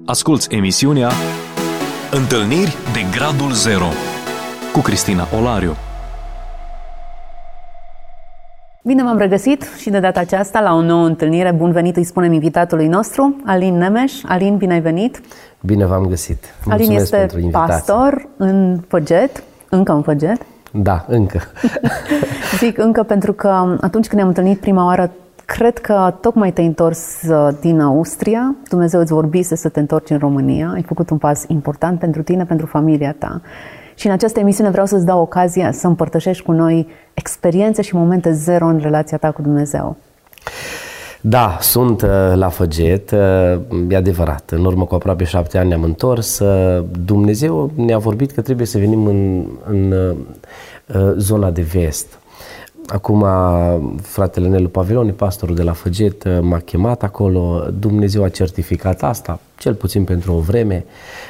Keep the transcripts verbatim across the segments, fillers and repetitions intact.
Asculți emisiunea Întâlniri de Gradul Zero cu Cristina Olariu. Bine v-am regăsit și de data aceasta la o nouă întâlnire. Bun venit, îi spunem invitatului nostru, Alin Nemes. Alin, bine ai venit! Bine v-am găsit! Alin este pastor în Făget, încă în Făget? Da, încă. Zic încă pentru că atunci când ne-am întâlnit prima oară, cred că tocmai te-ai întors din Austria, Dumnezeu îți vorbise să te întorci în România, ai făcut un pas important pentru tine, pentru familia ta. Și în această emisiune vreau să-ți dau ocazia să împărtășești cu noi experiențe și momente zero în relația ta cu Dumnezeu. Da, sunt uh, la Făget, uh, e adevărat. În urmă cu aproape șapte ani ne-am întors. Uh, Dumnezeu ne-a vorbit că trebuie să venim în, în uh, zona de vest. Acum fratele Nelu Paviloni, pastorul de la Făget, m-a chemat acolo. Dumnezeu a certificat asta, cel puțin pentru o vreme,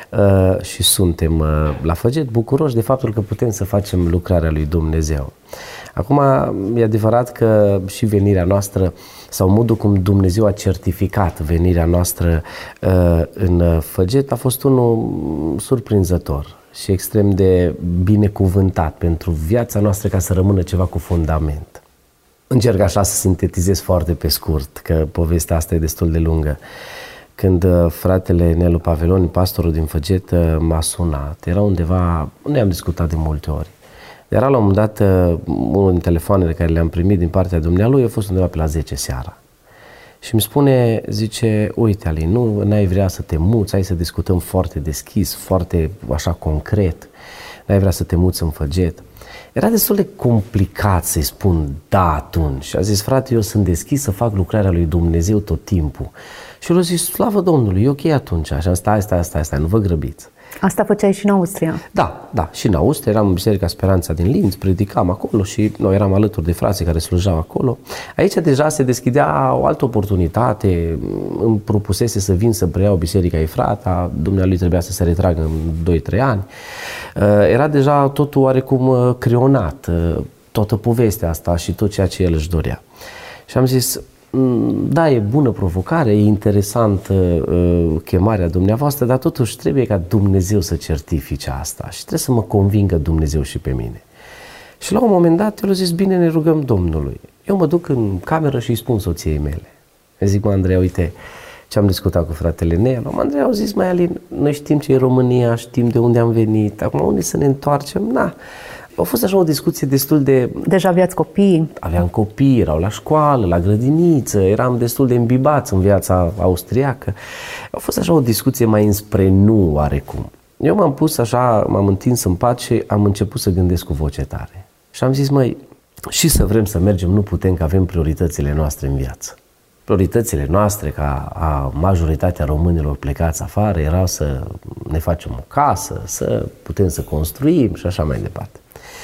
și suntem la Făget bucuroși de faptul că putem să facem lucrarea lui Dumnezeu. Acum e adevărat că și venirea noastră sau modul cum Dumnezeu a certificat venirea noastră în Făget a fost unul surprinzător și extrem de binecuvântat pentru viața noastră, ca să rămână ceva cu fundament. Încerc așa să sintetizez foarte pe scurt, că povestea asta e destul de lungă. Când fratele Nelu Paviloni, pastorul din Făget, m-a sunat, era undeva, unde am discutat de multe ori. Era la un moment dat, unul din telefoanele care le-am primit din partea dumnealui a fost undeva pe la zece seara. Și îmi spune, zice, uite Alin, nu n-ai vrea să te muți, hai să discutăm foarte deschis, foarte așa concret, n-ai vrea să te muți în Făget. Era destul de complicat să-i spun da atunci. Și a zis, frate, eu sunt deschis să fac lucrarea lui Dumnezeu tot timpul. Și el a zis, slavă Domnului, e ok atunci. Și am stai, stai, stai, stai, nu vă grăbiți. Asta făceai și în Austria? Da, da, și în Austria, eram în Biserica Speranța din Linz, predicam acolo și noi eram alături de frații care slujau acolo. Aici deja se deschidea o altă oportunitate, îmi propusese să vin să preiau Biserica Efrata, dumnealui trebuia să se retragă în doi trei ani. Era deja totul oarecum creionat, toată povestea asta și tot ceea ce el își dorea. Și am zis, da, e bună provocare, e interesantă uh, chemarea dumneavoastră, dar totuși trebuie ca Dumnezeu să certifice asta și trebuie să mă convingă Dumnezeu și pe mine. Și la un moment dat el a zis, bine, ne rugăm Domnului. Eu mă duc în cameră și îi spun soției mele. Îi zic, mă, Andreea, uite ce am discutat cu fratele Nelu. Mă, Andreea, au zis, mai Alin, noi știm ce e România, știm de unde am venit, acum unde să ne întoarcem? Na. A fost așa o discuție destul de... Deja aveați copii? Aveam copii, erau la școală, la grădiniță, eram destul de îmbibați în viața austriacă. A fost așa o discuție mai înspre nu oarecum. Eu m-am pus așa, m-am întins în pat și am început să gândesc cu voce tare. Și am zis, măi, și să vrem să mergem, nu putem, că avem prioritățile noastre în viață. Prioritățile noastre, ca a majoritatea românilor plecați afară, erau să ne facem o casă, să putem să construim și așa mai departe.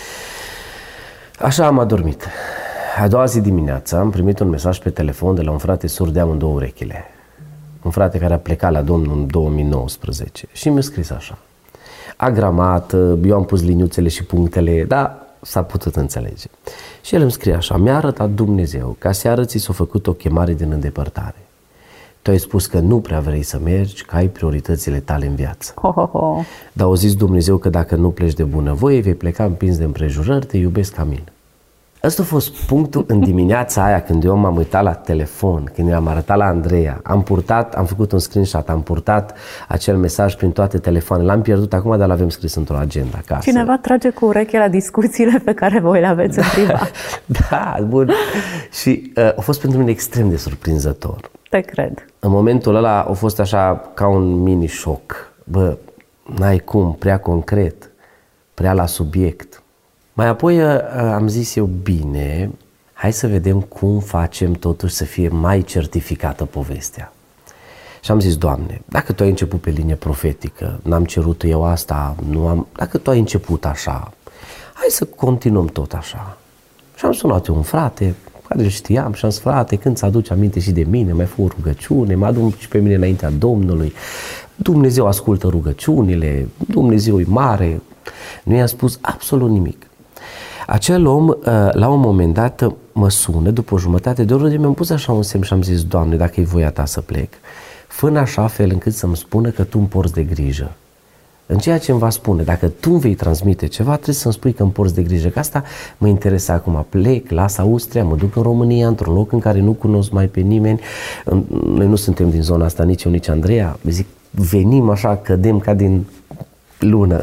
Așa am adormit. A doua zi dimineața am primit un mesaj pe telefon de la un frate surd de amândouă urechile. Un frate care a plecat la Domnul în două mii nouăsprezece și mi-a scris așa. Agramat, eu am pus liniuțele și punctele, dar s-a putut înțelege. Și el îmi scrie așa, mi-a arătat Dumnezeu că aseară ți s-a făcut o chemare din îndepărtare. Tu ai spus că nu prea vrei să mergi, că ai prioritățile tale în viață. Ho, ho, ho. Dar au zis Dumnezeu că dacă nu pleci de bunăvoie, vei pleca împins de împrejurări, te iubesc ca mine. Ăsta a fost punctul în dimineața aia când eu m-am uitat la telefon, când i-am arătat la Andreea. Am purtat, am făcut un screenshot, am purtat acel mesaj prin toate telefoanele. L-am pierdut acum, dar l-avem scris într-o agenda acasă. Cineva trage cu urechea la discuțiile pe care voi le aveți în privat. Da, bun. Și uh, a fost pentru mine extrem de surprinzător. Te cred. În momentul ăla a fost așa ca un mini șoc. Bă, n-ai cum, prea concret, prea la subiect. Mai apoi am zis eu, bine, hai să vedem cum facem totuși să fie mai certificată povestea. Și am zis, Doamne, dacă Tu ai început pe linie profetică, n-am cerut eu asta, nu am, dacă Tu ai început așa, hai să continuăm tot așa. Și am sunat eu un frate, care știam și am zis, frate, când ți aduci aminte și de mine, mai fă o rugăciune, mă aduc și pe mine înaintea Domnului, Dumnezeu ascultă rugăciunile, Dumnezeu e mare. Nu i-am spus absolut nimic. Acel om, la un moment dat, mă sună, după o jumătate de oră, mi-am pus așa un semn și am zis, Doamne, dacă e voia Ta să plec, fă în așa fel încât să-mi spună că tu îmi porți de grijă. În ceea ce îmi va spune, dacă tu îmi vei transmite ceva, trebuie să-mi spui că îmi porți de grijă. Că asta mă interesa acum. Plec, las Austria, mă duc în România, într-un loc în care nu cunosc mai pe nimeni. Noi nu suntem din zona asta, nici eu, nici Andreea. Zic, venim așa, cădem ca din lună.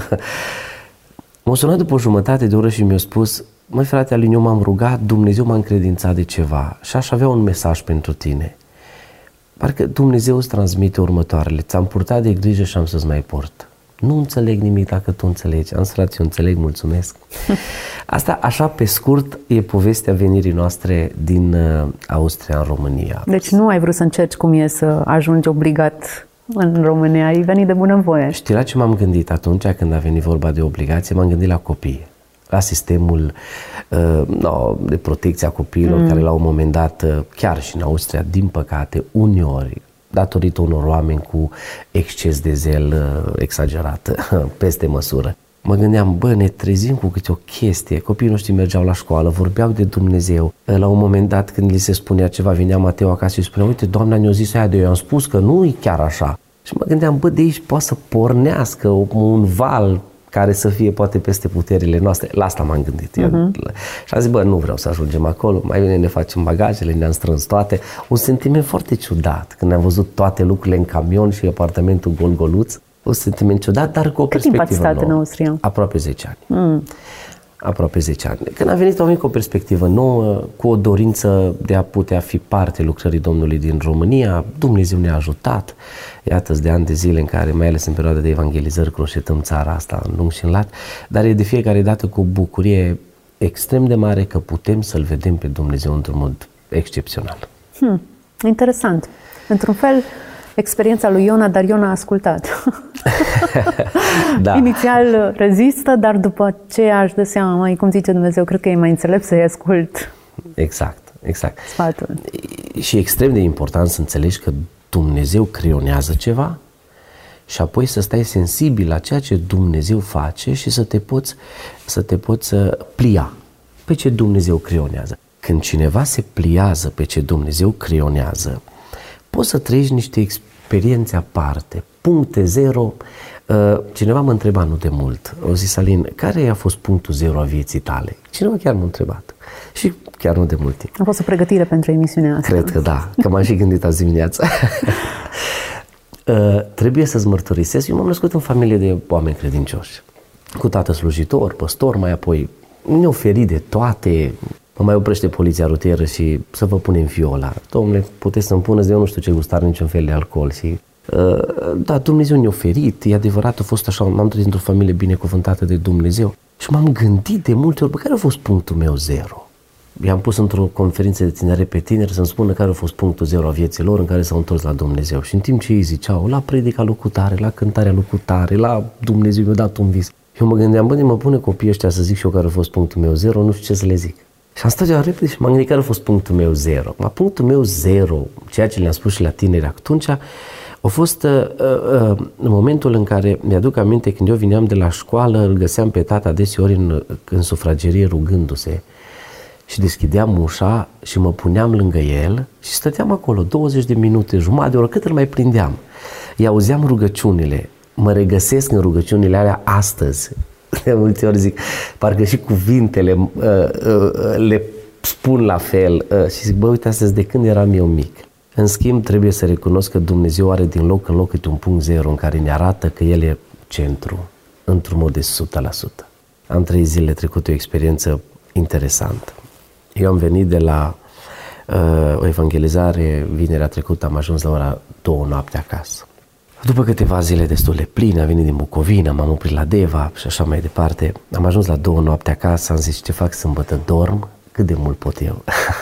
M-a sunat după o jumătate de oră și mi-a spus, măi frate Alin, eu m-am rugat, Dumnezeu m-a încredințat de ceva și aș avea un mesaj pentru tine. Parcă Dumnezeu îți transmite următoarele, ți-am purtat de grijă și am să-ți mai port. Nu înțeleg nimic dacă tu înțelegi. Am frate, eu înțeleg, mulțumesc. Asta, așa pe scurt, e povestea venirii noastre din uh, Austria în România. Deci nu ai vrut să încerci cum e să ajungi obligat în România, ai venit de bunăvoie. Știi la ce m-am gândit atunci când a venit vorba de obligație? M-am gândit la copii, la sistemul uh, no, de protecție a copiilor, mm. care la un moment dat, uh, chiar și în Austria, din păcate, uneori, datorită unor oameni cu exces de zel uh, exagerat, peste măsură. Mă gândeam, bă, ne trezim cu câte o chestie, copiii noștri mergeau la școală, vorbeau de Dumnezeu. La un moment dat, când li se spunea ceva, venea Mateo acasă și spunea, uite, Doamna ne-a zis aia de eu, i-am spus că nu e chiar așa. Și mă gândeam, bă, de aici poate să pornească un val care să fie poate peste puterile noastre. La asta m-am gândit. Uh-huh. Și am zis, bă, nu vreau să ajungem acolo, mai bine ne facem bagajele, ne-am strâns toate. Un sentiment foarte ciudat, când am văzut toate lucrurile în camion și apartamentul gol-goluț. Un sentiment ciudat, dar cu o Cât perspectivă timp ați stat nouă. în Austria? Aproape zece ani. Mm. Aproape zece ani. Când am venit, am venit cu o perspectivă nouă, cu o dorință de a putea fi parte lucrării Domnului din România. Dumnezeu ne-a ajutat. Iată-ți de ani de zile în care, mai ales în perioada de evangelizări, croșetăm țara asta în lung și în lat, dar e de fiecare dată cu o bucurie extrem de mare că putem să-L vedem pe Dumnezeu într-un mod excepțional. Hmm. Interesant. Într-un fel, experiența lui Iona, dar Iona a ascultat. Da. Inițial rezistă, dar după aceea își dă seama, mai cum zice Dumnezeu, cred că e mai înțelept să-i ascult. Exact, exact. Sfatul. Și extrem de important să înțelegi că Dumnezeu creionează ceva și apoi să stai sensibil la ceea ce Dumnezeu face și să te poți, să te poți plia pe ce Dumnezeu creionează. Când cineva se pliază pe ce Dumnezeu creionează, poți să trăiești niște experiențe aparte, puncte zero. Cineva mă întreba nu de mult, o zis, Alin, care a fost punctul zero a vieții tale? Cineva chiar m-a întrebat și chiar nu de mult timp. A fost o pregătire pentru emisiunea asta. Cred că da, că m-am și gândit azi dimineața. uh, trebuie să-ți mărturisesc, eu m-am născut în familie de oameni credincioși, cu tată slujitor, păstor, mai apoi ne oferi de toate. Mă mai oprește poliția rutieră și să vă punem viola. Dom'le, puteți să-mi puneți, eu nu știu ce gustar niciun fel de alcool. Și, uh, da, Dumnezeu ne-a oferit, e adevărat, a fost așa, m-am trezit într-o familie binecuvântată de Dumnezeu și m-am gândit de multe ori, bă, care a fost punctul meu zero? I-am pus într-o conferință de tinere pe tineri să-mi spună care a fost punctul zero a vieții lor în care s-au întors la Dumnezeu. Și în timp ce ei ziceau, la predica lucutare, la cântarea lucutare, la Dumnezeu mi-a dat un vis. Eu mă gândeam, bă, de mă pune copiii ăștia să zic și eu care a fost punctul meu zero, nu știu ce să le zic. Și am stat eu repede și m-am gândit care a fost punctul meu zero. Ma punctul meu zero, ceea ce le-am spus și la tineri atunci, a fost uh, uh, în momentul în care mi-aduc aminte când eu vineam de la școală, îl găseam pe tata deseori în, în sufragerie rugându-se și deschideam ușa și mă puneam lângă el și stăteam acolo douăzeci de minute, jumătate de oră, cât îl mai prindeam. Îi auzeam rugăciunile, mă regăsesc în rugăciunile alea astăzi. De multe ori zic, parcă și cuvintele uh, uh, le spun la fel uh, și zic, bă, uite astăzi de când eram eu mic. În schimb, trebuie să recunosc că Dumnezeu are din loc în loc câte un punct zero în care ne arată că El e centru, într-un mod de o sută la sută. Am trăit zilele trecute o experiență interesantă. Eu am venit de la uh, o evangelizare, vinerea trecută am ajuns la ora două noapte acasă. După câteva zile destul de pline, am venit din Bucovina, m-am oprit la Deva și așa mai departe. Am ajuns la două noapte acasă, am zis ce fac sâmbătă, dorm cât de mult pot eu.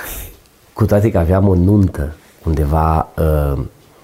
Cu toate că aveam o nuntă undeva uh,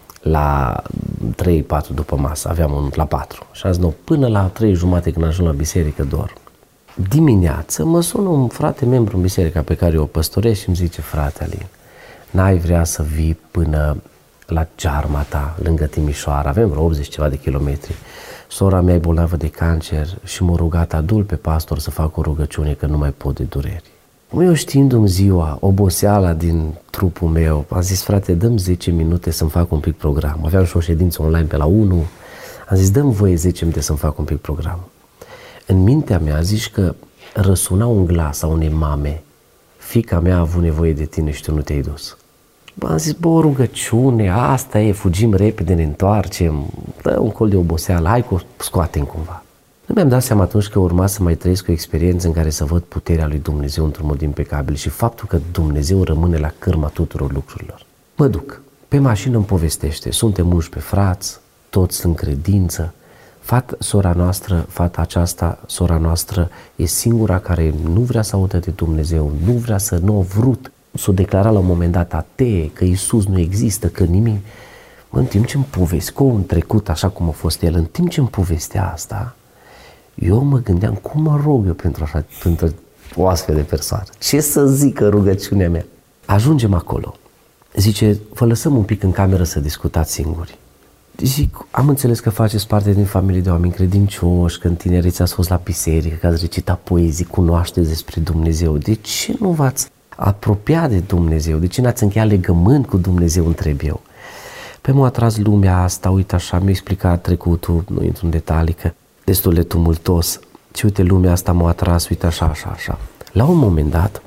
la trei patru după masă, aveam o nuntă la patru. Și am zis, nu, până la trei jumate când ajung la biserică dorm. Dimineață mă sună un frate membru în biserica pe care o păstoresc și îmi zice, frate Alin, n-ai vrea să vii până la Cearma ta, lângă Timișoara, avem vreo optzeci ceva de kilometri. Sora mea e bolnavă de cancer și m-a rugat adult pe pastor să fac o rugăciune că nu mai pot de dureri. Eu știindu-mi ziua, oboseala din trupul meu, am zis, frate, dăm zece minute să-mi fac un pic program. Aveam și o ședință online pe la unu, am zis, dăm voie zece minute să-mi fac un pic program. În mintea mea zici că răsuna un glas a unei mame, fiica mea a avut nevoie de tine și tu nu te-ai dus. Bă, am zis, bă, o rugăciune, asta e, fugim repede, ne întoarcem, dă un col de oboseală, hai că o scoatem cumva. Nu mi-am dat seama atunci că urma să mai trăiesc o experiență în care să văd puterea lui Dumnezeu într-un mod impecabil și faptul că Dumnezeu rămâne la cârma tuturor lucrurilor. Mă duc, pe mașină îmi povestește, suntem unsprezece frați, toți în credință. Fata, sora noastră, fata aceasta, sora noastră, e singura care nu vrea să audă de Dumnezeu, nu vrea să, nu a vrut, s-o declara la un moment dat atee, că Iisus nu există, că nimic. Mă, în timp ce-mi povestea un trecut așa cum a fost el, în timp ce-mi povestea asta, eu mă gândeam, cum mă rog eu pentru, așa, pentru o astfel de persoană? Ce să zică rugăciunea mea? Ajungem acolo. Zice, vă lăsăm un pic în cameră să discutați singuri. Zic, am înțeles că faceți parte din familie de oameni credincioși, că în tinerețe ați fost la biserică, că ați recitat poezii, cunoașteți despre Dumnezeu. De ce nu v-ați apropiat de Dumnezeu? De ce n-ați încheiat legământ cu Dumnezeu, întreb eu? Păi m-a atras lumea asta, uite așa, mi-a explicat trecutul, nu intru în detalii, că destul de tumultos. Și uite, lumea asta m-a atras, uite așa, așa, așa. La un moment dat,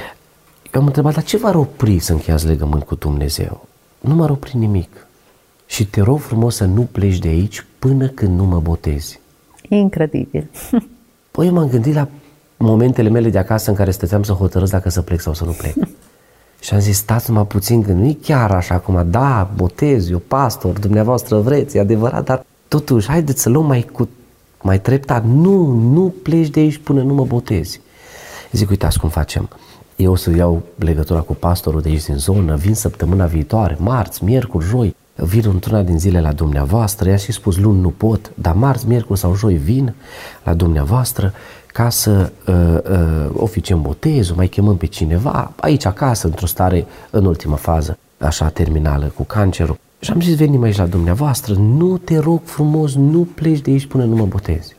eu am întrebat, dar ce v-ar opri să încheiați legământ cu Dumnezeu? Nu m-ar opri nimic. Și te rog frumos să nu pleci de aici până când nu mă botezi. Incredibil. Păi eu m-am gândit la momentele mele de acasă în care stăteam să hotărăsc dacă să plec sau să nu plec. Și am zis, stați numai puțin, că nu e chiar așa acum, da, botez, eu pastor, dumneavoastră vreți, e adevărat, dar totuși, haideți să luăm mai, cu, mai treptat. Nu, nu pleci de aici până nu mă botezi. Zic, uitați cum facem. Eu o să iau legătura cu pastorul de aici din zonă, vin săptămâna viitoare, marți, miercuri, joi, vin într-una din zile la dumneavoastră, i-a și spus luni nu pot, dar marți, miercuri sau joi vin la dumneavoastră ca să uh, uh, oficiem botezul, mai chemăm pe cineva, aici acasă, într-o stare în ultimă fază, așa terminală, cu cancerul. Și am zis, venim aici la dumneavoastră, nu te rog frumos, nu pleci de aici până nu mă botezi.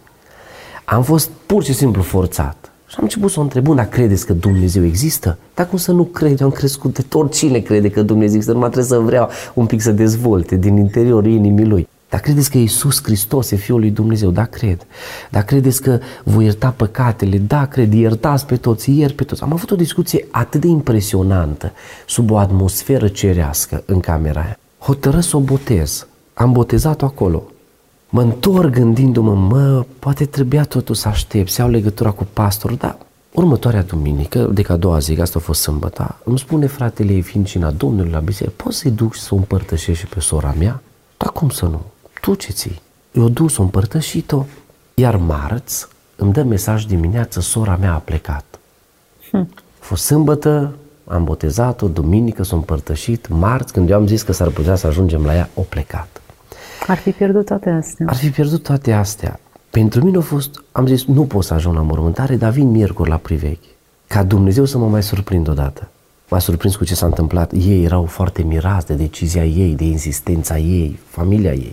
Am fost pur și simplu forțat. Și am început să o întreb, dar credeți că Dumnezeu există? Dar cum să nu cred? Eu am crescut de oricine crede că Dumnezeu există, numai trebuie să vreau un pic să dezvolte din interiorul inimii lui. Dar credeți că Iisus Hristos e Fiul lui Dumnezeu? Da, cred. Dar credeți că voi ierta păcatele? Da, cred. Iertați pe toți, iert pe toți. Am avut o discuție atât de impresionantă, sub o atmosferă cerească în camera aia. Hotără să o botez. Am botezat-o acolo. Mă întorc gândindu-mă, mă, poate trebuia totuși să aștept, să iau legătura cu pastorul, dar următoarea duminică, de că a doua zi, asta a fost sâmbătă, îmi spune fratele ei, fiind cina Domnului la biserică, poți să-i duc și să o împărtășești și pe sora mea? Dar cum să nu? Tu ce ții? Eu duc să o împărtășit-o, iar marți îmi dă mesaj dimineață, sora mea a plecat. Hm. A fost sâmbătă, am botezat-o, duminică s-o împărtășit, marți, când eu am zis că s-ar putea să ajungem la ea, o plecat. Ar fi pierdut toate astea. Ar fi pierdut toate astea. Pentru mine a fost, am zis, nu pot să ajung la mormântare, dar vin miercuri la priveghi. Ca Dumnezeu să mă mai surprind odată. M-a surprins cu ce s-a întâmplat. Ei erau foarte mirați de decizia ei, de insistența ei, familia ei.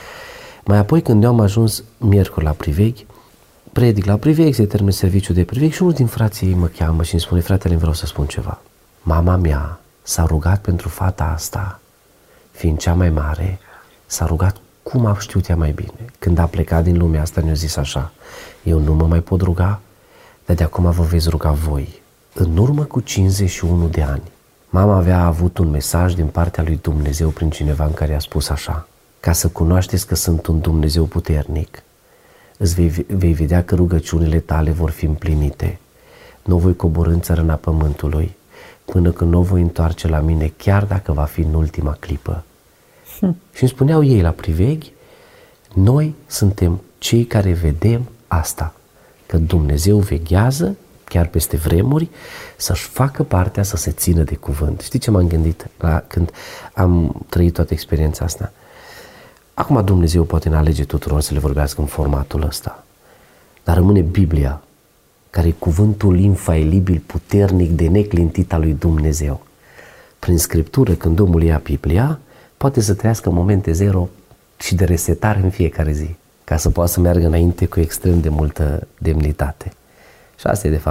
Mai apoi, când eu am ajuns miercuri la priveghi, predic la priveghi, se termină serviciul de priveghi și unul din frații ei mă cheamă și îmi spune, fratele, vreau să spun ceva. Mama mea s-a rugat pentru fata asta, fiind cea mai mare, s-a rugat cum a știut ea mai bine. Când a plecat din lumea asta ne-a zis așa, eu nu mă mai pot ruga, dar de acum vă veți ruga voi. În urmă cu cincizeci și unu de ani, mama avea avut un mesaj din partea lui Dumnezeu prin cineva în care a spus așa, ca să cunoașteți că sunt un Dumnezeu puternic, îți vei, vei vedea că rugăciunile tale vor fi împlinite. Nu voi coborî în țărâna pământului până când nu voi întoarce la mine, chiar dacă va fi în ultima clipă. Hm. Și îmi spuneau ei la priveghi, noi suntem cei care vedem asta, că Dumnezeu veghează, chiar peste vremuri, să-și facă partea să se țină de cuvânt. Știi ce m-am gândit la, când am trăit toată experiența asta? Acum Dumnezeu poate ne alege tuturor să le vorbească în formatul ăsta, dar rămâne Biblia, care e cuvântul infailibil, puternic, de neclintit al lui Dumnezeu. Prin Scriptură, când omul ia Biblia, poate să trăiască momente zero și de resetare în fiecare zi, ca să poată să meargă înainte cu extrem de multă demnitate. Și asta e, de fapt,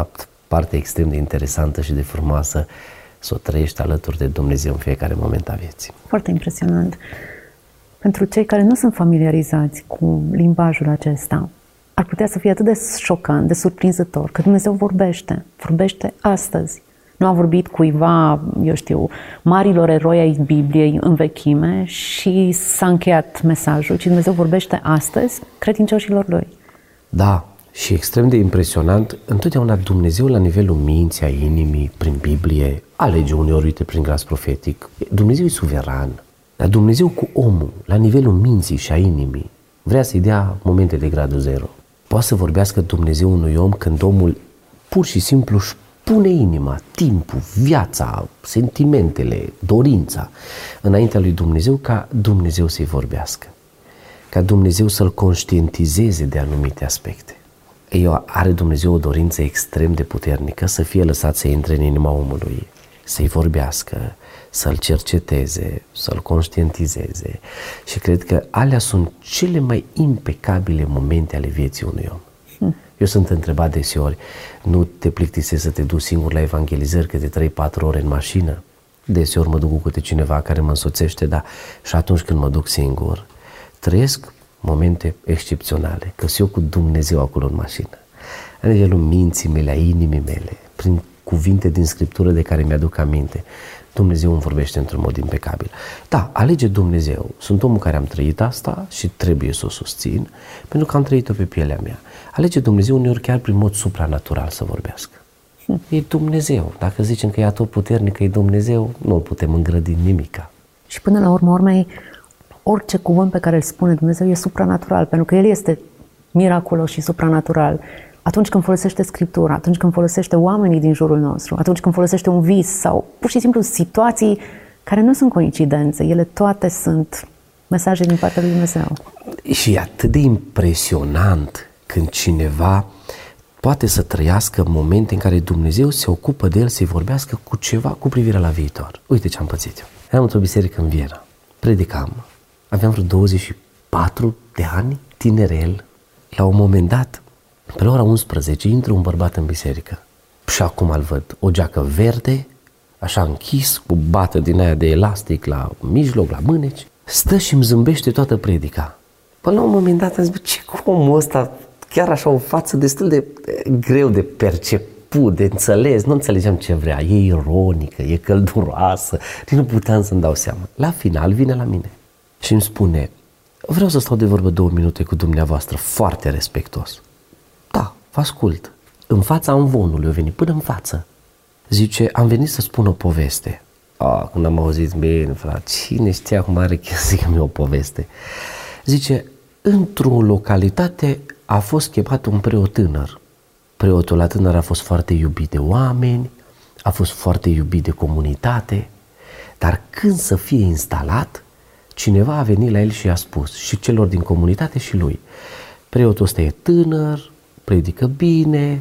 parte extrem de interesantă și de frumoasă să o trăiești alături de Dumnezeu în fiecare moment a vieții. Foarte impresionant. Pentru cei care nu sunt familiarizați cu limbajul acesta, ar putea să fie atât de șocant, de surprinzător, că Dumnezeu vorbește, vorbește astăzi. Nu a vorbit cuiva, eu știu, marilor eroi ai Bibliei în vechime și s-a încheiat mesajul, ci Dumnezeu vorbește astăzi credincioșilor Lui. Da, și extrem de impresionant, întotdeauna Dumnezeu la nivelul minții, a inimii, prin Biblie, alege uneori, uite, prin glas profetic. Dumnezeu e suveran, dar Dumnezeu cu omul, la nivelul minții și a inimii, vrea să-i dea momente de gradul zero. Poate să vorbească Dumnezeu unui om când omul pur și simplu își pune inima, timpul, viața, sentimentele, dorința înaintea lui Dumnezeu ca Dumnezeu să-i vorbească, ca Dumnezeu să-l conștientizeze de anumite aspecte. Eu are Dumnezeu o dorință extrem de puternică să fie lăsat să intre în inima omului, să-i vorbească, să-l cerceteze, să-l conștientizeze și cred că alea sunt cele mai impecabile momente ale vieții unui om. Eu sunt întrebat deseori, nu te plictisezi să te duci singur la evangelizări câte trei patru ore în mașină? Deseori mă duc cu câte cineva care mă însoțește, dar și atunci când mă duc singur, trăiesc momente excepționale, că sunt eu cu Dumnezeu acolo în mașină. La nivelul minții mele, a inimii mele, prin cuvinte din Scriptură de care mi-aduc aminte, Dumnezeu îmi vorbește într-un mod impecabil. Da, alege Dumnezeu. Sunt omul care am trăit asta și trebuie să o susțin, pentru că am trăit-o pe pielea mea. Alege Dumnezeu uneori chiar prin mod supranatural să vorbească. E Dumnezeu. Dacă zicem că e atotputernic, că e Dumnezeu, nu putem îngrădi nimica. Și până la urmă, urmei, orice cuvânt pe care îl spune Dumnezeu e supranatural, pentru că El este miraculos și supranatural. Atunci când folosește Scriptura, atunci când folosește oamenii din jurul nostru, atunci când folosește un vis sau pur și simplu situații care nu sunt coincidențe, ele toate sunt mesaje din partea lui Dumnezeu. Și e atât de impresionant când cineva poate să trăiască momente în care Dumnezeu se ocupă de el să-i vorbească cu ceva cu privire la viitor. Uite ce am pățit eu. Eram într-o biserică în Viena, predicam, aveam vreo douăzeci și patru de ani, tinerel, la un moment dat, pe la ora unsprezece, intră un bărbat în biserică și acum îl văd, o geacă verde, așa închis, cu bată din aia de elastic la mijloc, la mâneci, stă și îmi zâmbește toată predica. Până la un moment dat am zis, bă, ce cu omul ăsta, chiar așa o față destul de greu de perceput, de înțeles, nu înțelegeam ce vrea, e ironică, e călduroasă, nu puteam să-mi dau seama. La final vine la mine și îmi spune, vreau să stau de vorbă două minute cu dumneavoastră, foarte respectuos. Da, vă ascult. În fața amvonului, eu venit până în față. Zice, am venit să spun o poveste. Ah, când am auzit, bine, frate, cine știa cum are să zic o poveste? Zice, într-o localitate a fost chemat un preot tânăr. Preotul la tânăr a fost foarte iubit de oameni, a fost foarte iubit de comunitate, dar când să fie instalat, cineva a venit la el și i-a spus, și celor din comunitate și lui, preotul ăsta e tânăr, predică bine,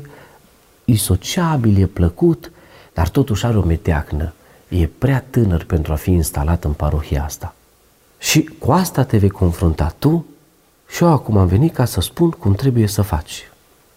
e sociabil, e plăcut, dar totuși are o meteacnă. E prea tânăr pentru a fi instalat în parohia asta. Și cu asta te vei confrunta tu și eu acum am venit ca să spun cum trebuie să faci.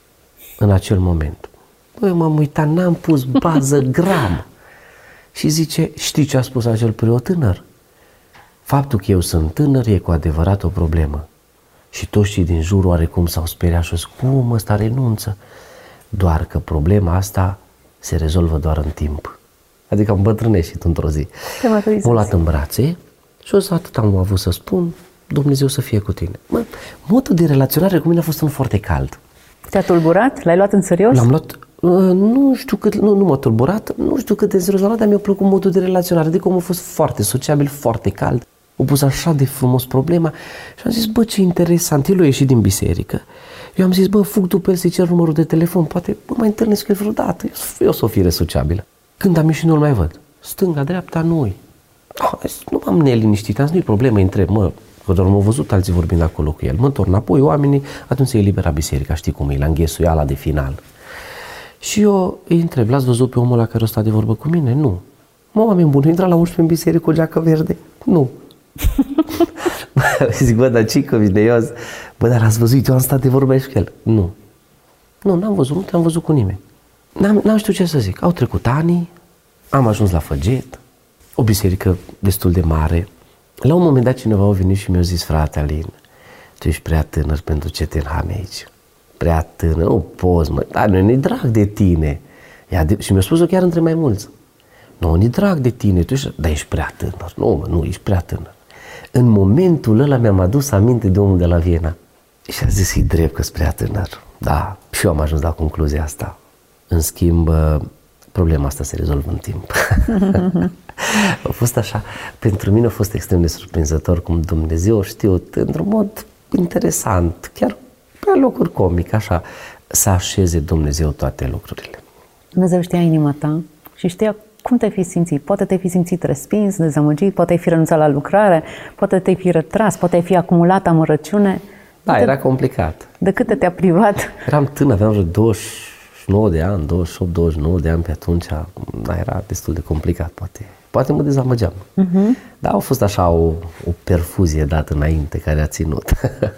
În acel moment. Băi, m-am uitat, n-am pus bază gram. Și zice, știi ce a spus acel preot tânăr? Faptul că eu sunt tânăr e cu adevărat o problemă. Și toți cei din jur oarecum s-au speriat și au cum ăsta renunță? Doar că problema asta se rezolvă doar în timp. Adică am îmbătrânești într-o zi. M-a luat în brațe și o să atât am avut să spun, Dumnezeu să fie cu tine. Mă, modul de relaționare cu mine a fost un foarte cald. Te-a tulburat? L-ai luat în serios? L-am luat, uh, nu știu cât, nu, nu m-a tulburat, nu știu cât de serios l-am luat, dar mi-a plăcut modul de relaționare. Adică omul a fost foarte sociabil, foarte cald. O pus așa de frumos problema și am zis, bă, ce interesant, el a ieșit din biserică. Eu am zis, bă, fug după el să-i cer numărul de telefon, poate bă, mai întâlnesc cu el vreodată, eu, eu s-o fire sociabilă. Când am ieșit, nu-l mai văd. Stânga, dreapta, nu-i. Nu m-am neliniștit, am zis, nu-i problemă, îi întreb, mă, că doar m-au văzut alții vorbind acolo cu el. Mă întorc înapoi, oamenii, atunci se elibera biserica, știi cum e, la înghesuiala de final. Și eu îi întreb, l-ați văzut pe omul ăla care o sta de vorbă cu mine? Nu. Mă, oameni buni, intra la unsprezece în biserică cu o geacă verde? Nu. Zic, bă, dar ce-i covideos? Bă, dar l-ați văzut? Eu am stat de vorbă și cu el. Nu. Nu, n-am văzut, nu te-am văzut cu nimeni. n-am, n-am știut ce să zic. Au trecut ani, am ajuns la Făget, o biserică destul de mare. La un moment dat cineva a venit și mi-a zis: frate Alin, tu ești prea tânăr pentru ce te înhame aici. Prea tânăr, nu poți, mă, dar nu e drag de tine. De... Și mi-a spus-o chiar între mai mulți. Nu, nu-i drag de tine, tu ești, dar ești prea tânăr. Nu, mă, nu, ești prea tânăr. În momentul ăla mi-am adus aminte de omul de la Viena. Și a zis: e drept că-s prea tânăr. Da, și eu am ajuns la concluzia asta. În schimb, problema asta se rezolvă în timp. A fost așa, pentru mine a fost extrem de surprinzător cum Dumnezeu a știut, într-un mod interesant, chiar pe locuri comic, așa, să așeze Dumnezeu toate lucrurile. Dumnezeu știa inima ta și știa cum te-ai fi simțit. Poate te-ai fi simțit respins, dezamăgit, poate ai fi renunțat la lucrare, poate te-ai fi retras, poate ai fi acumulat amărăciune. Da, de, era complicat. De câte te-a privat? Eram tânăr, aveam vreo douăzeci și nouă de ani, douăzeci și opt douăzeci și nouă de ani pe atunci, da, era destul de complicat, poate. Poate mă dezamăgeam. Uh-huh. Dar a fost așa o, o perfuzie dată înainte care a ținut.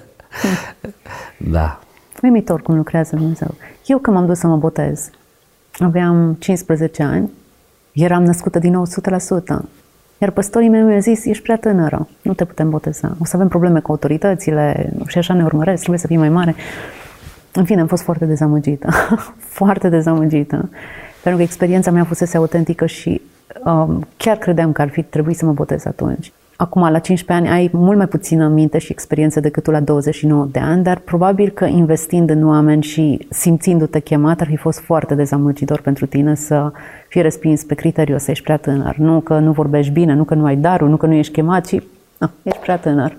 Da. Uimitor cum lucrează Dumnezeu. Eu când m-am dus să mă botez, aveam cincisprezece ani, eram născută din nou o sută la sută. Iar păstorii mei mi-au zis: ești prea tânără, nu te putem boteza. O să avem probleme cu autoritățile și așa ne urmăresc, trebuie să fii mai mare. În fine, am fost foarte dezamăgită. Foarte dezamăgită. Pentru că experiența mea fusese autentică și um, chiar credeam că ar fi trebuit să mă botez atunci. Acum, la cincisprezece ani, ai mult mai puțină minte și experiență decât tu la douăzeci și nouă de ani, dar probabil că investind în oameni și simțindu-te chemat, ar fi fost foarte dezamăgitor pentru tine să fii respins pe criteriul să ești prea tânăr. Nu că nu vorbești bine, nu că nu ai darul, nu că nu ești chemat, ci a, ești prea tânăr.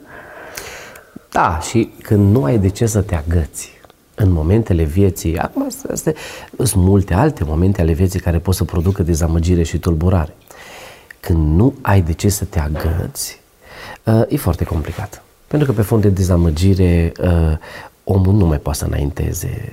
Da, și când nu ai de ce să te agăți în momentele vieții, acum sunt multe alte momente ale vieții care pot să producă dezamăgire și tulburare. Când nu ai de ce să te agăți, e foarte complicat. Pentru că pe fond de dezamăgire, omul nu mai poate să înainteze.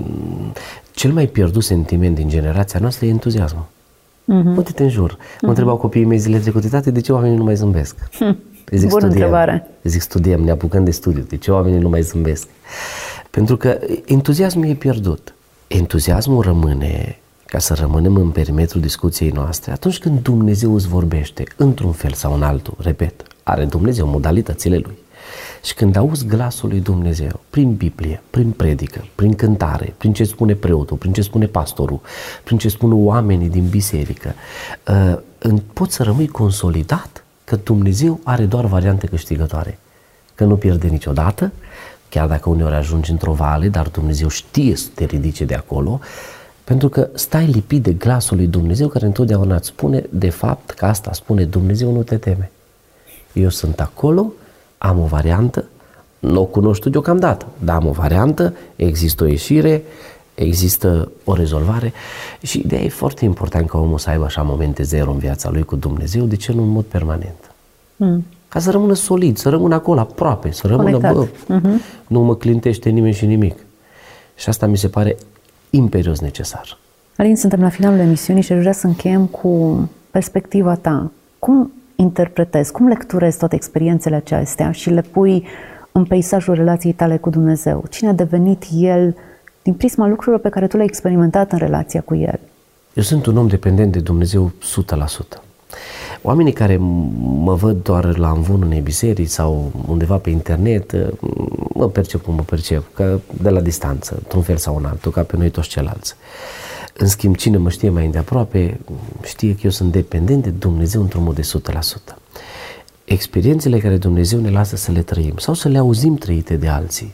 Cel mai pierdut sentiment din generația noastră e entuziasmul. Uh-huh. Uite-te în jur. Uh-huh. Mă întrebau copiii mei zilele trecute: tată, de ce oamenii nu mai zâmbesc? Hmm. Zic, bună întrebare. Zic, studiem, ne apucăm de studiu. De ce oamenii nu mai zâmbesc? Pentru că entuziasmul e pierdut. Entuziasmul rămâne, ca să rămânem în perimetrul discuției noastre, atunci când Dumnezeu îți vorbește într-un fel sau în altul. Repet, are Dumnezeu modalitățile Lui. Și când auzi glasul lui Dumnezeu, prin Biblie, prin predică, prin cântare, prin ce spune preotul, prin ce spune pastorul, prin ce spun oamenii din biserică, poți să rămâi consolidat că Dumnezeu are doar variante câștigătoare. Că nu pierde niciodată, chiar dacă uneori ajungi într-o vale, dar Dumnezeu știe să te ridice de acolo, pentru că stai lipit de glasul lui Dumnezeu, care întotdeauna îți spune, de fapt, că asta spune Dumnezeu: nu te teme. Eu sunt acolo, am o variantă, nu o cunosc tu deocamdată, dar am o variantă, există o ieșire, există o rezolvare și de aia e foarte important ca omul să aibă așa momente zero în viața lui cu Dumnezeu, de ce nu în mod permanent? Mm. Ca să rămână solid, să rămână acolo aproape, să rămână, bă, uh-huh. nu mă clintește nimeni și nimic. Și asta mi se pare imperios necesar. Alin, suntem la finalul emisiunii și aș vrea să încheiem cu perspectiva ta. Cum interpretezi, cum lecturezi toate experiențele acestea și le pui în peisajul relației tale cu Dumnezeu? Cine a devenit El din prisma lucrurilor pe care tu le-ai experimentat în relația cu El? Eu sunt un om dependent de Dumnezeu o sută la sută. Oamenii care mă văd doar la învon unei biserici sau undeva pe internet, mă percep cum mă percep, că de la distanță, într-un fel sau în altul, ca pe noi toți ceilalți. În schimb, cine mă știe mai îndeaproape, știe că eu sunt dependent de Dumnezeu într-un mod de o sută la sută. Experiențele care Dumnezeu ne lasă să le trăim sau să le auzim trăite de alții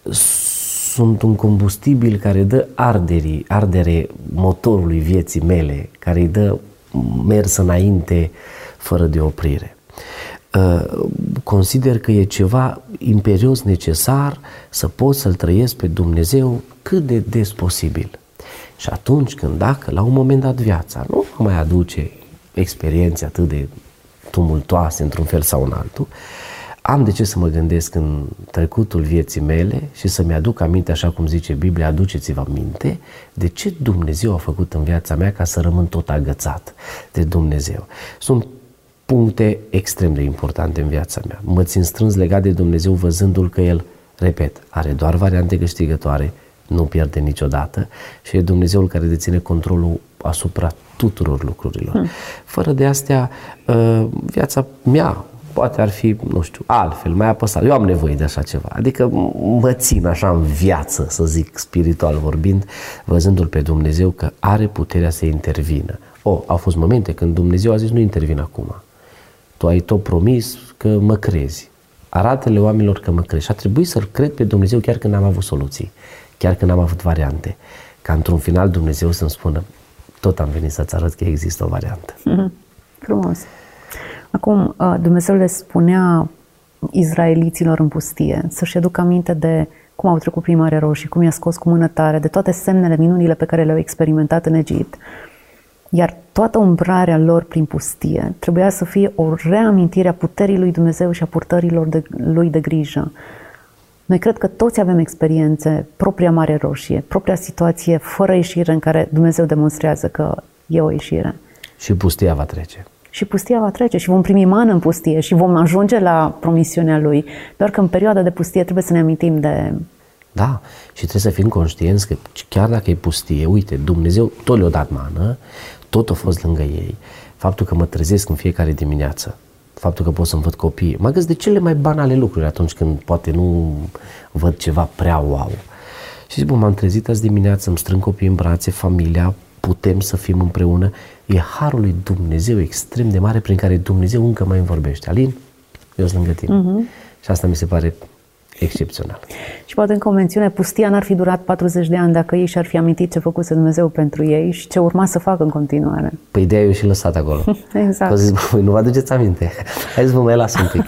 sunt un combustibil care dă arderii, ardere motorului vieții mele, care îi dă mers înainte fără de oprire. Consider că e ceva imperios necesar să pot să-L trăiesc pe Dumnezeu cât de des posibil. Și atunci când, dacă la un moment dat viața nu mai aduce experiențe atât de tumultoase într-un fel sau în altul, am de ce să mă gândesc în trecutul vieții mele și să-mi aduc aminte, așa cum zice Biblia, aduceți-vă aminte de ce Dumnezeu a făcut în viața mea ca să rămân tot agățat de Dumnezeu. Sunt puncte extrem de importante în viața mea. Mă țin strâns legat de Dumnezeu văzându-L că El, repet, are doar variante câștigătoare, nu pierde niciodată și e Dumnezeul care deține controlul asupra tuturor lucrurilor. Hmm. Fără de astea, viața mea poate ar fi, nu știu, altfel, mai apăsat. Eu am nevoie de așa ceva. Adică mă țin așa în viață, să zic, spiritual vorbind, văzându-L pe Dumnezeu că are puterea să intervină. O, au fost momente când Dumnezeu a zis, nu intervin acum. Tu ai tot promis că mă crezi. Arată-le oamenilor că mă crezi. Și a trebuit să-L cred pe Dumnezeu chiar când n-am avut soluții, chiar când n-am avut variante. Ca într-un final Dumnezeu să-mi spună, tot am venit să-ți arăt că există o variantă. Mm-hmm. Frumos. Acum, Dumnezeu le spunea izraeliților în pustie să-și aducă aminte de cum au trecut prin Marea Roșie, cum i-a scos cu mână tare, de toate semnele, minunile pe care le-au experimentat în Egipt. Iar toată umbrarea lor prin pustie trebuia să fie o reamintire a puterii lui Dumnezeu și a purtărilor de, lui de grijă. Noi cred că toți avem experiențe, propria Mare Roșie, propria situație fără ieșire în care Dumnezeu demonstrează că e o ieșire. Și pustia va trece. Și pustia va trece și vom primi mană în pustie și vom ajunge la promisiunea Lui. Doar că în perioada de pustie trebuie să ne amintim de... Da, și trebuie să fim conștienți că chiar dacă e pustie, uite, Dumnezeu tot le-a dat mană, tot a fost lângă ei. Faptul că mă trezesc în fiecare dimineață, faptul că pot să-mi văd copiii, mă gândesc de cele mai banale lucruri atunci când poate nu văd ceva prea wow. Și zic, bă, m-am trezit azi dimineață, îmi strâng copiii în brațe, familia, putem să fim împreună. E harul lui Dumnezeu extrem de mare prin care Dumnezeu încă mai îmi vorbește. Alin, eu sunt lângă tine. Uh-huh. Și asta mi se pare excepțional. Și poate încă o mențiune, pustia n-ar fi durat patruzeci de ani dacă ei și-ar fi amintit ce făcuse Dumnezeu pentru ei și ce urma să facă în continuare. Păi de-aia eu și lăsat acolo. Exact. Au zis, bă, nu vă aduceți aminte. Hai să vă mai las un pic.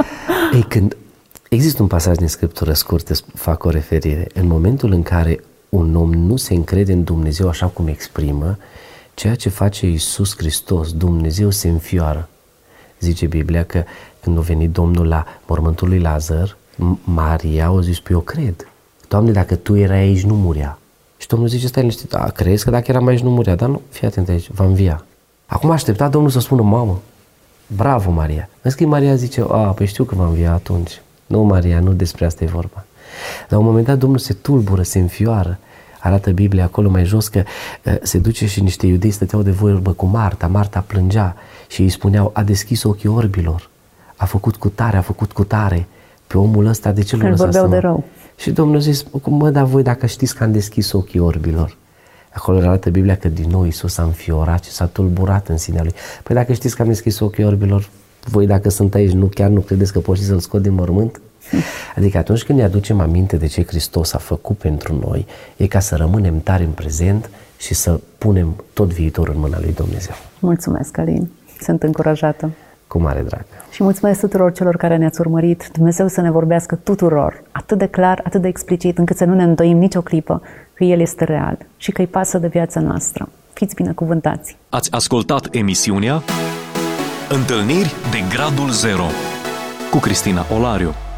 Ei, când există un pasaj din Scriptură scurt, fac o referire. În momentul în care un om nu se încrede în Dumnezeu așa cum exprimă, ceea ce face Iisus Hristos, Dumnezeu se înfioară. Zice Biblia că când a venit Domnul la mormântul lui Lazar, Maria a zis, păi eu cred. Doamne, dacă Tu erai aici, nu murea. Și Domnul zice, stai liniștit, a, crezi că dacă eram aici, nu murea? Dar nu, fii atent aici, va învia. Acum aștepta Domnul să spună, mamă, bravo Maria. În schimb, Maria zice, a, păi știu că va învia atunci. Nu, Maria, nu despre asta e vorba. La un moment dat Domnul se tulbură, se înfioară. Arată Biblia acolo mai jos că uh, se duce și niște iudei stăteau de vorbă cu Marta. Marta plângea și îi spuneau, a deschis ochii orbilor, a făcut cu tare, a făcut cu tare. Pe omul ăsta, de ce l-a lăsat să de rău. Și Domnul a zis, mă, dar voi dacă știți că am deschis ochii orbilor. Acolo arată Biblia că din nou Iisus a înfiorat și s-a tulburat în sinea Lui. Păi dacă știți că am deschis ochii orbilor, voi dacă sunt aici, nu chiar nu credeți că poți să-L scot din mormânt? Adică atunci când ne aducem aminte de ce Hristos a făcut pentru noi, e ca să rămânem tari în prezent și să punem tot viitorul în mâna lui Dumnezeu. Mulțumesc, Alin. Sunt încurajată. Cu mare drag. Și mulțumesc tuturor celor care ne-ați urmărit. Dumnezeu să ne vorbească tuturor, atât de clar, atât de explicit, încât să nu ne îndoim nicio clipă că El este real și că îi pasă de viața noastră. Fiți binecuvântați! Ați ascultat emisiunea Întâlniri de Gradul Zero cu Cristina Olariu.